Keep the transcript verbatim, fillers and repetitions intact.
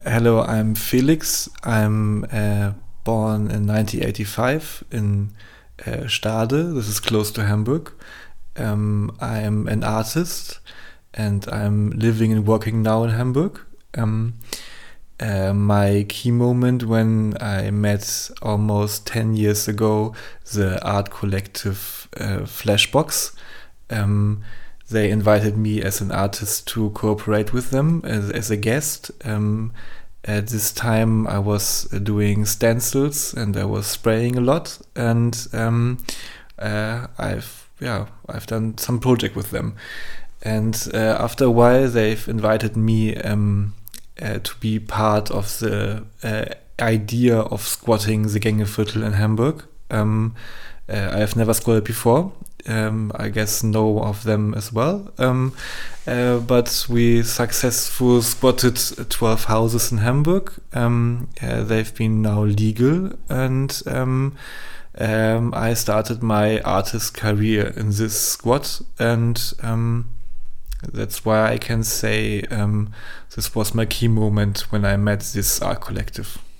Hello, I'm Felix. I'm uh, born in nineteen eighty-five in uh, Stade. This is close to Hamburg. Um, I'm an artist and I'm living and working now in Hamburg. Um, uh, my key moment when I met almost ten years ago the art collective uh, Flashbox. Um, they invited me as an artist to cooperate with them as, as a guest. Um, at this time, I was doing stencils and I was spraying a lot, and um, uh, I've yeah I've done some project with them. And uh, after a while, they've invited me um, uh, to be part of the uh, idea of squatting the Gängeviertel in Hamburg. Um, uh, I've never squatted before. Um, I guess no of them as well. Um, uh, but we successfully spotted twelve houses in Hamburg. Um, uh, they've been now legal, and um, um, I started my artist career in this squat, and um, that's why I can say um, this was my key moment when I met this art collective.